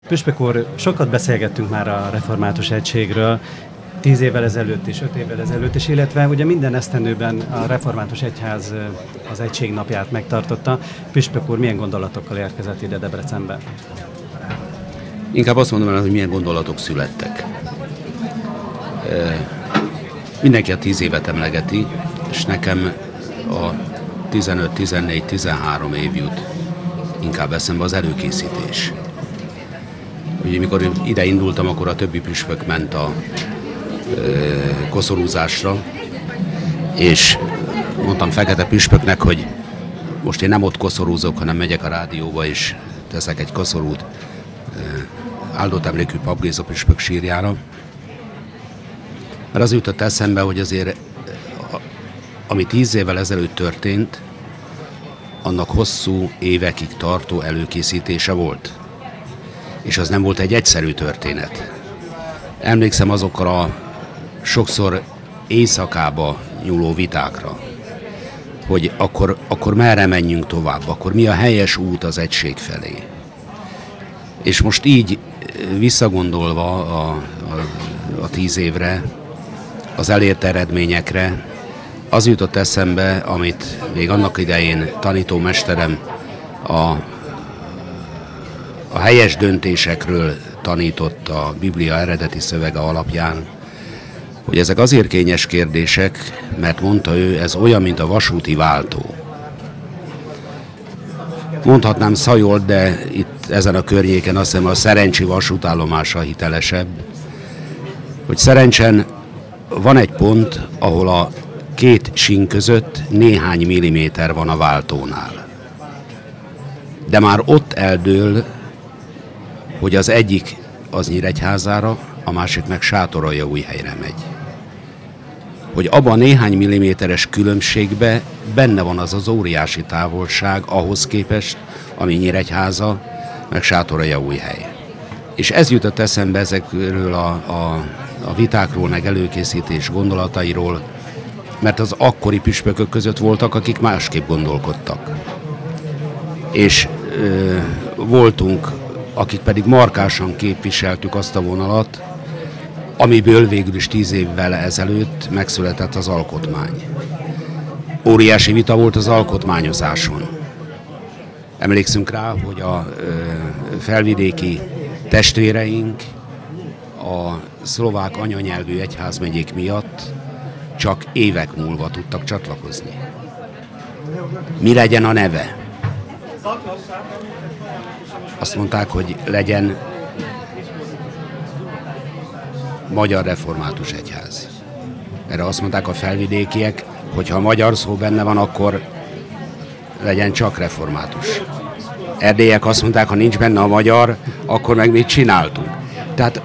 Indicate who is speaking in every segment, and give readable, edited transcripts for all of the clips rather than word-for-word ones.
Speaker 1: Püspök úr, sokat beszélgettünk már a református egységről, 10 évvel ezelőtt és 5 évvel ezelőtt is, illetve ugye minden esztendőben a református egyház az egység napját megtartotta. Püspök úr, milyen gondolatokkal érkezett ide Debrecenbe?
Speaker 2: Inkább azt mondom el, hogy milyen gondolatok születtek. Mindenki a 10 évet emlegeti, és nekem a 15, 14, 13 év jut inkább eszembe, az előkészítés. Ugye, mikor ide indultam, akkor a többi püspök ment a koszorúzásra, és mondtam Fekete püspöknek, hogy most én nem ott koszorúzok, hanem megyek a rádióba, és teszek egy koszorút áldott emlékű Pap Géza püspök sírjára. Mert az jutott eszembe, hogy azért ami 10 évvel ezelőtt történt, annak hosszú évekig tartó előkészítése volt. És az nem volt egy egyszerű történet. Emlékszem azokra a sokszor éjszakába nyúló vitákra, hogy akkor merre menjünk tovább, akkor mi a helyes út az egység felé. És most így visszagondolva a 10 évre, az elért eredményekre, az jutott eszembe, amit még annak idején tanítómesterem a helyes döntésekről tanított a Biblia eredeti szövege alapján, hogy ezek azért kényes kérdések, mert mondta ő, ez olyan, mint a vasúti váltó. Mondhatnám Szajolt, de itt ezen a környéken azt hiszem a Szerencsi vasútállomása hitelesebb, hogy Szerencsen van egy pont, ahol a két sín között néhány milliméter van a váltónál. De már ott eldől, hogy az egyik az Nyíregyházára, a másik meg Sátoraljaújhelyre megy. Hogy abban a néhány milliméteres különbségben benne van az az óriási távolság ahhoz képest, ami Nyíregyháza, meg Sátoraljaújhely. És ez jutott eszembe ezekről a vitákról, meg előkészítés gondolatairól, mert az akkori püspökök között voltak, akik másképp gondolkodtak. És voltunk, akik pedig markánsan képviseltük azt a vonalat, amiből végül is 10 évvel ezelőtt megszületett az alkotmány. Óriási vita volt az alkotmányozáson. Emlékszünk rá, hogy a felvidéki testvéreink a szlovák anyanyelvű egyházmegyék miatt csak évek múlva tudtak csatlakozni. Mi legyen a neve? Azt mondták, hogy legyen Magyar Református Egyház. Erre azt mondták a felvidékiek, hogy ha a magyar szó benne van, akkor legyen csak református. Erdélyek azt mondták, ha nincs benne a magyar, akkor meg mit csináltunk. Tehát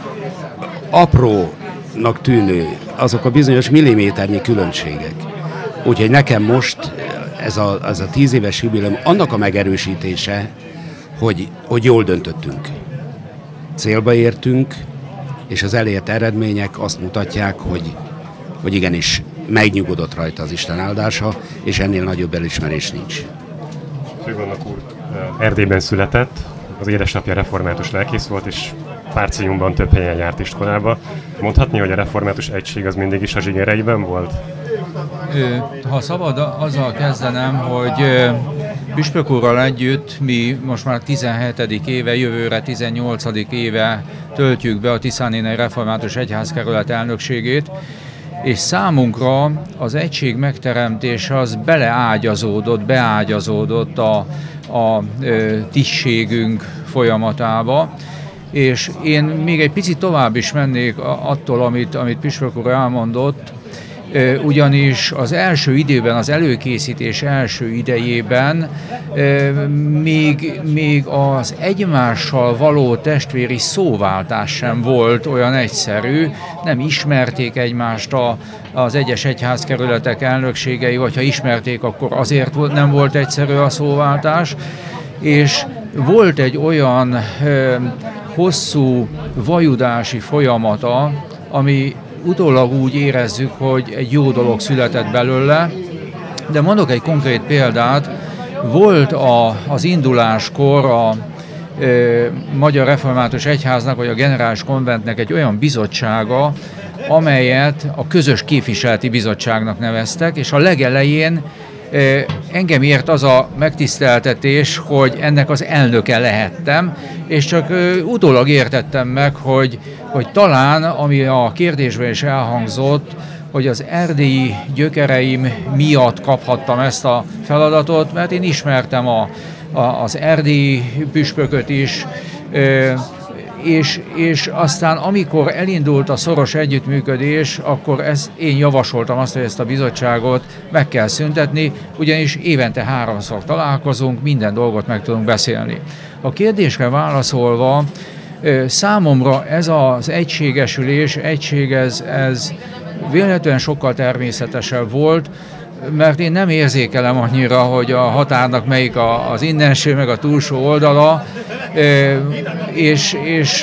Speaker 2: aprónak tűnő azok a bizonyos milliméternyi különbségek. Úgyhogy nekem most ez a 10 éves jubileum annak a megerősítése, hogy jól döntöttünk. Célba értünk, és az elért eredmények azt mutatják, hogy igenis megnyugodott rajta az Isten áldása, és ennél nagyobb elismerés nincs.
Speaker 3: Főgondnok úr Erdélyben született, az édesapja református lelkész volt, és Párciumban több helyen járt iskolába. Mondhatni, hogy a református egység az mindig is a zsigereiben volt?
Speaker 4: Ha szabad, azzal kezdenem, hogy püspök úrral együtt mi most már 17. éve, jövőre 18. éve töltjük be a Tiszánénai Református Egyházkerület elnökségét, és számunkra az egység megteremtése az beágyazódott a tisztségünk folyamatába, és én még egy picit tovább is mennék attól, amit püspök úr elmondott, ugyanis az első időben, az előkészítés első idejében még az egymással való testvéri szóváltás sem volt olyan egyszerű, nem ismerték egymást az egyes egyházkerületek elnökségei, vagy ha ismerték, akkor azért nem volt egyszerű a szóváltás, és volt egy olyan hosszú vajudási folyamata, ami utólag úgy érezzük, hogy egy jó dolog született belőle, de mondok egy konkrét példát. Volt az induláskor Magyar Református Egyháznak, vagy a Generális Konventnek egy olyan bizottsága, amelyet a Közös Képviseleti Bizottságnak neveztek, és a legelején engem ért az a megtiszteltetés, hogy ennek az elnöke lehettem, és csak utólag értettem meg, hogy talán, ami a kérdésben is elhangzott, hogy az erdélyi gyökereim miatt kaphattam ezt a feladatot, mert én ismertem az erdélyi püspököt is, és aztán amikor elindult a szoros együttműködés, akkor én javasoltam azt, hogy ezt a bizottságot meg kell szüntetni, ugyanis évente 3-szor találkozunk, minden dolgot meg tudunk beszélni. A kérdésre válaszolva, számomra ez az egységesülés, ez véletlenül sokkal természetesebb volt, mert én nem érzékelem annyira, hogy a határnak melyik az innenső, meg a túlsó oldala, és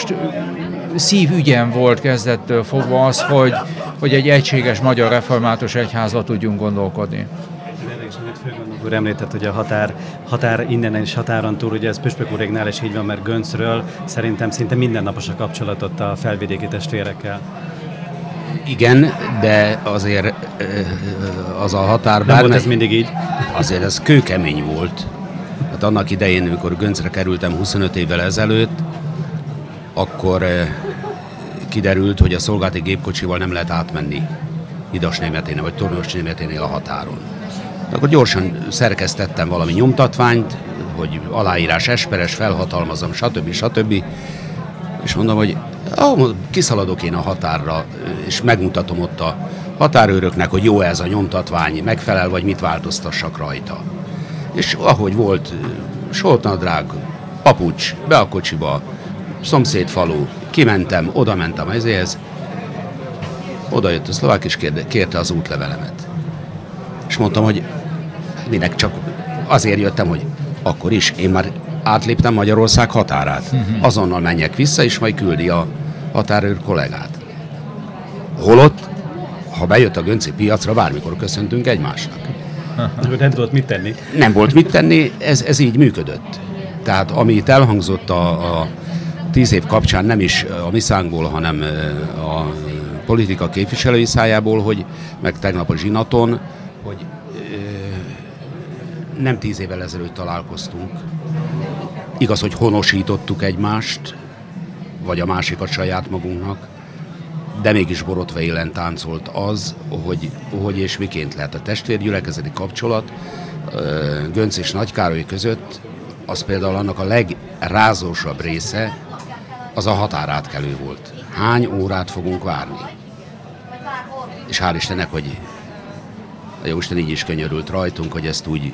Speaker 4: szívügyem volt kezdettől fogva az, hogy egy egységes magyar református egyházba tudjunk gondolkodni.
Speaker 1: Főgondnok úr említett, hogy a határ innen és határon túl, ugye ez Püspök úréknál is így van, mert Göncről szerintem szinte mindennapos a kapcsolat ott a felvidéki testvérekkel.
Speaker 2: Igen, de azért az a határ...
Speaker 1: Nem volt ez mindig így?
Speaker 2: Azért ez kőkemény volt. Hát annak idején, amikor Göncre kerültem 25 évvel ezelőtt, akkor kiderült, hogy a szolgálati gépkocsival nem lehet átmenni Hidas-Németénél vagy Tornyos-Németénél a határon. Akkor gyorsan szerkesztettem valami nyomtatványt, hogy aláírás esperes, felhatalmazom, stb. És mondom, hogy kiszaladok én a határra, és megmutatom ott a határőröknek, hogy jó ez a nyomtatvány, megfelel, vagy mit változtassak rajta. És ahogy volt, soltnadrág, papucs, be a kocsiba, szomszédfalu, kimentem, oda mentem ezéhez, oda jött a szlovák, és kérte az útlevelemet. És mondtam, hogy minek, csak azért jöttem, hogy akkor is, én már átléptem Magyarország határát. Azonnal menjek vissza, és majd küldi a határőr kollégát. Holott, ha bejött a gönci piacra, bármikor köszöntünk egymásnak.
Speaker 1: Nem tudott mit tenni.
Speaker 2: Nem volt mit tenni, ez így működött. Tehát ami itt elhangzott a 10 év kapcsán, nem is a mi szánkból, hanem a politika képviselői szájából, hogy meg tegnap a zsinaton, hogy nem 10 évvel ezelőtt találkoztunk. Igaz, hogy honosítottuk egymást, vagy a másikat saját magunknak, de mégis borotva élen táncolt az, hogy és miként lehet a testvérgyülekezeti kapcsolat Gönc és Nagykároly között, az például annak a legrázósabb része, az a határátkelő volt. Hány órát fogunk várni? És hál' Istennek, hogy a Jóisten így is könyörült rajtunk, hogy ezt úgy,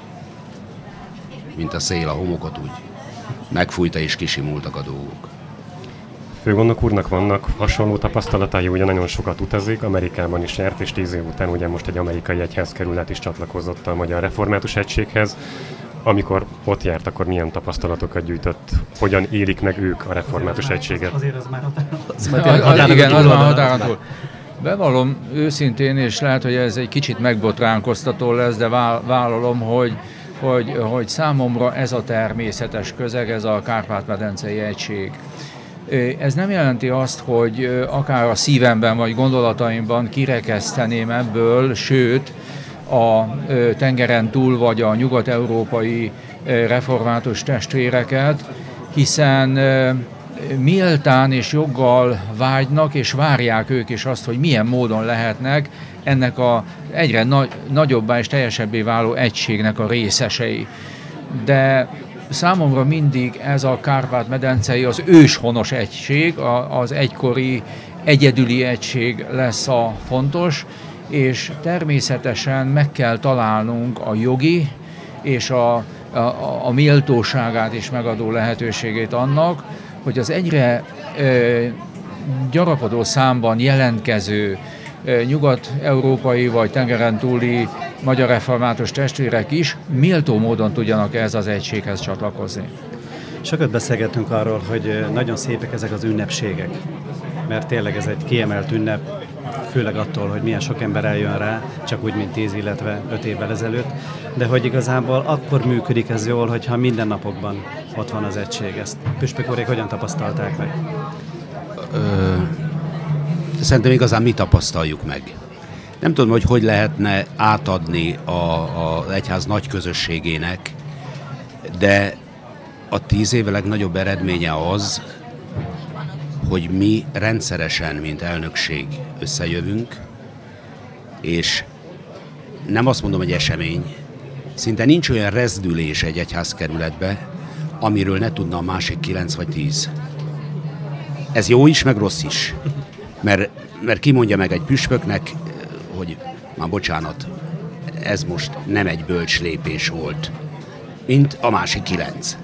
Speaker 2: mint a szél a homokot, úgy megfújta és kisimultak a dolgok.
Speaker 3: Főgondnok úrnak vannak hasonló tapasztalatai, ugye nagyon sokat utazik, Amerikában is járt, és 10 év után ugye most egy amerikai egyházkerület is csatlakozott a Magyar Református Egységhez. Amikor ott járt, akkor milyen tapasztalatokat gyűjtött? Hogyan élik meg ők a Református Egységet?
Speaker 1: Azért az már határon.
Speaker 4: Igen, az már határon túl. Bevallom őszintén, és lehet, hogy ez egy kicsit megbotránkoztató lesz, de vállalom, hogy számomra ez a természetes közeg, ez a Kárpát-medencei egység. Ez nem jelenti azt, hogy akár a szívemben vagy gondolataimban kirekeszteném ebből, sőt, a tengeren túl vagy a nyugat-európai református testvéreket, hiszen méltán és joggal vágynak, és várják ők is azt, hogy milyen módon lehetnek ennek a egyre nagyobbá és teljesebbé váló egységnek a részesei. De számomra mindig ez a Kárpát-medencei, az őshonos egység, az egykori egyedüli egység lesz a fontos, és természetesen meg kell találnunk a jogi és a méltóságát is megadó lehetőségét annak, hogy az egyre gyarapodó számban jelentkező nyugat-európai vagy tengeren túli magyar református testvérek is méltó módon tudjanak ehhez az egységhez csatlakozni.
Speaker 1: Sokat beszélgettünk arról, hogy nagyon szépek ezek az ünnepségek. mert tényleg ez egy kiemelt ünnep, főleg attól, hogy milyen sok ember eljön rá, csak úgy, mint 10, illetve 5 évvel ezelőtt, de hogy igazából akkor működik ez jól, hogyha minden napokban ott van az egység. Ezt püspök úrék hogyan tapasztalták meg?
Speaker 2: Szerintem igazán mi tapasztaljuk meg. Nem tudom, hogy lehetne átadni az egyház nagy közösségének, de a 10 év legnagyobb eredménye az, hogy mi rendszeresen, mint elnökség összejövünk, és nem azt mondom, hogy esemény, szinte nincs olyan rezdülés egy egyházkerületbe, amiről ne tudna a másik 9 vagy 10. Ez jó is, meg rossz is. Mert ki mondja meg egy püspöknek, hogy már bocsánat, ez most nem egy bölcs lépés volt, mint a másik 9.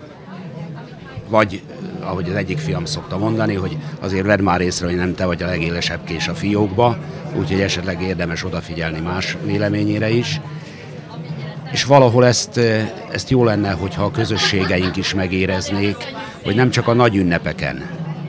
Speaker 2: Vagy, ahogy az egyik fiam szokta mondani, hogy azért vedd már észre, hogy nem te vagy a legélesebb kés a fiókba, úgyhogy esetleg érdemes odafigyelni más véleményére is. És valahol ezt jó lenne, hogyha a közösségeink is megéreznék, hogy nem csak a nagy ünnepeken,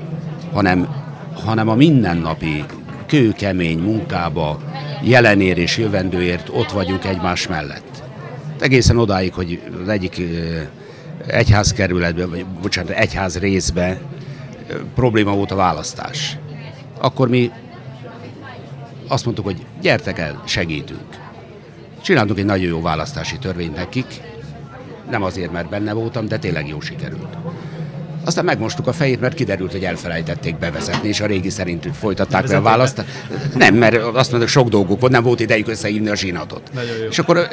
Speaker 2: hanem a mindennapi kőkemény munkába, jelenért és jövendőért ott vagyunk egymás mellett. Egészen odáig, hogy az egyik egyházkerületben, vagy bocsánat, egyház részben probléma volt a választás. Akkor mi azt mondtuk, hogy gyertek el, segítünk. Csináltunk egy nagyon jó választási törvényt nekik, nem azért, mert benne voltam, de tényleg jó sikerült. Aztán megmostuk a fejét, mert kiderült, hogy elfelejtették bevezetni, és a régi szerint folytatták be a választást. Nem, mert azt mondjuk, sok dolguk volt, nem volt idejük összehívni a zsinatot. És akkor,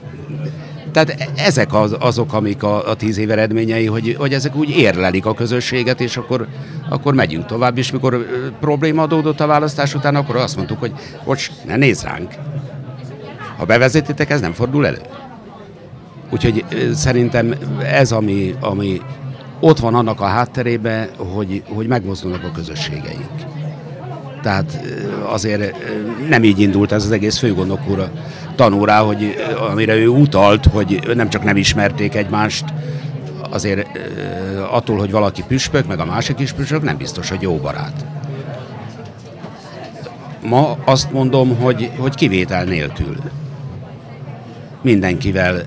Speaker 2: tehát ezek azok, amik a 10 év eredményei, hogy ezek úgy érlelik a közösséget, és akkor megyünk tovább, és mikor probléma adódott a választás után, akkor azt mondtuk, hogy bocs, ne nézz ránk. Ha bevezetitek, ez nem fordul elő. Úgyhogy szerintem ez, ami ott van annak a hátterében, hogy megmozdulnak a közösségeink. Tehát azért nem így indult ez az egész főgondnok úr a tanórá, hogy amire ő utalt, hogy nem csak nem ismerték egymást, azért attól, hogy valaki püspök, meg a másik is püspök, nem biztos, hogy jó barát. Ma azt mondom, hogy kivétel nélkül. Mindenkivel,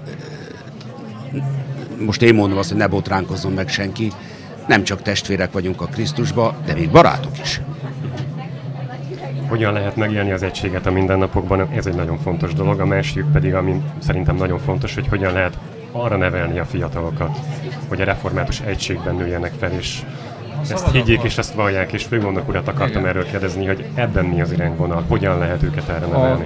Speaker 2: most én mondom azt, hogy ne botránkozzon meg senki, nem csak testvérek vagyunk a Krisztusba, de még barátok is.
Speaker 3: Hogyan lehet megélni az egységet a mindennapokban? Ez egy nagyon fontos dolog. A másik pedig, ami szerintem nagyon fontos, hogy hogyan lehet arra nevelni a fiatalokat, hogy a református egységben nőjenek fel, és ezt higgyék és ezt vallják, és főgondnok urat akartam erről kérdezni, hogy ebben mi az irányvonal, hogyan lehet őket erre nevelni?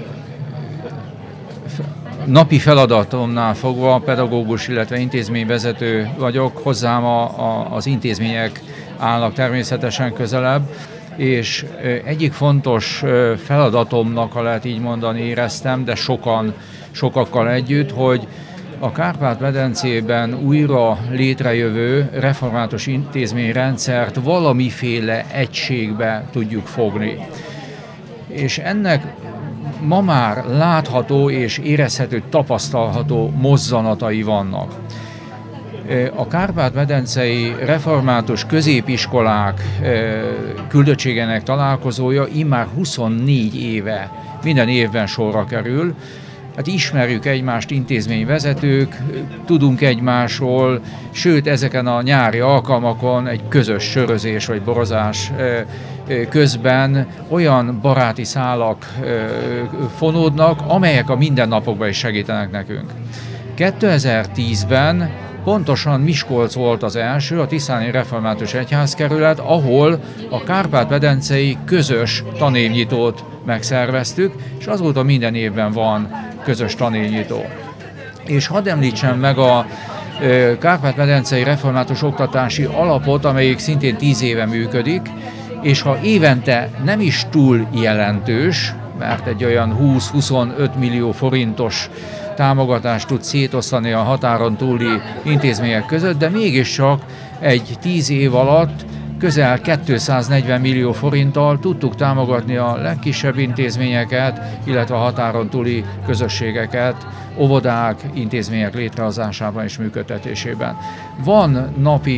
Speaker 4: Napi feladatomnál fogva pedagógus, illetve intézményvezető vagyok, hozzám az intézmények állnak természetesen közelebb, és egyik fontos feladatomnak, ha lehet így mondani, éreztem, de sokakkal együtt, hogy a Kárpát-medencében újra létrejövő református intézményrendszert valamiféle egységbe tudjuk fogni. És ennek ma már látható és érezhető, tapasztalható mozzanatai vannak. A Kárpát-medencei református középiskolák küldöttségének találkozója immár 24 éve minden évben sorra kerül. Hát ismerjük egymást, intézményvezetők, tudunk egymásról, sőt ezeken a nyári alkalmakon egy közös sörözés vagy borozás közben olyan baráti szálak fonódnak, amelyek a mindennapokban is segítenek nekünk. 2010-ben pontosan Miskolc volt az első, a Tiszáni Református Egyházkerület, ahol a Kárpát-medencei közös tanévnyitót megszerveztük, és azóta minden évben van közös tanévnyitó. És hadd említsem meg a Kárpát-medencei Református Oktatási Alapot, amelyik szintén 10 éve működik, és ha évente nem is túl jelentős, mert egy olyan 20-25 millió forintos támogatást tud szétosztani a határon túli intézmények között, de mégiscsak egy 10 év alatt közel 240 millió forinttal tudtuk támogatni a legkisebb intézményeket, illetve a határon túli közösségeket, óvodák, intézmények létrehozásában és működtetésében. Van napi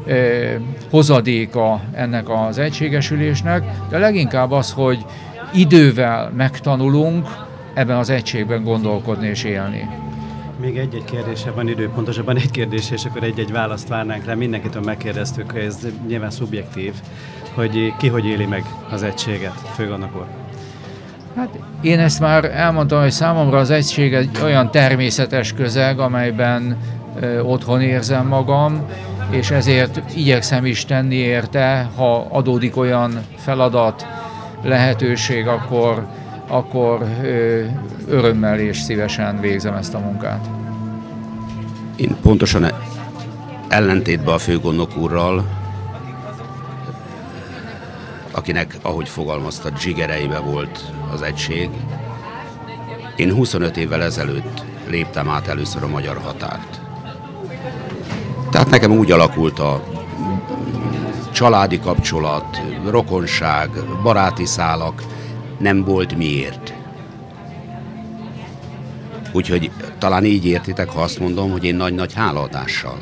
Speaker 4: hozadéka ennek az egységesülésnek, de leginkább az, hogy idővel megtanulunk ebben az egységben gondolkodni és élni.
Speaker 1: Még egy-egy kérdése van idő, pontosabban egy kérdés, és akkor egy-egy választ várnánk rá. Mindenkitől megkérdeztük, hogy ez nyilván szubjektív, hogy ki hogy éli meg az egységet, főgondnok úr.
Speaker 4: Hát én ezt már elmondtam, hogy számomra az egység egy olyan természetes közeg, amelyben otthon érzem magam, és ezért igyekszem is tenni érte, ha adódik olyan feladat, lehetőség, akkor örömmel és szívesen végzem ezt a munkát.
Speaker 2: Én pontosan ellentétben a főgondnok úrral, akinek, ahogy fogalmazta, zsigereibe volt az egység. Én 25 évvel ezelőtt léptem át először a magyar határt. Tehát nekem úgy alakult a családi kapcsolat, rokonság, baráti szálak, nem volt miért. Úgyhogy talán így értitek, ha azt mondom, hogy én nagy-nagy hálaadással,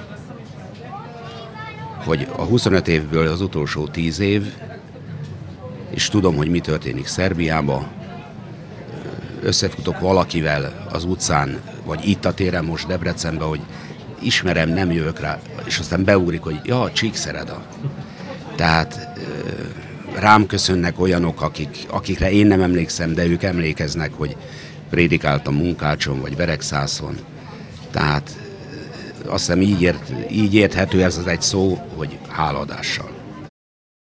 Speaker 2: hogy a 25 évből az utolsó 10 év, és tudom, hogy mi történik Szerbiában, összefutok valakivel az utcán, vagy itt a téren most Debrecenben, hogy ismerem, nem jövök rá, és aztán beugrik, hogy ja, Csíkszereda. Tehát rám köszönnek olyanok, akikre én nem emlékszem, de ők emlékeznek, hogy prédikáltam Munkácson, vagy Beregszászon. Tehát azt hiszem így érthető ez az egy szó, hogy hálaadással.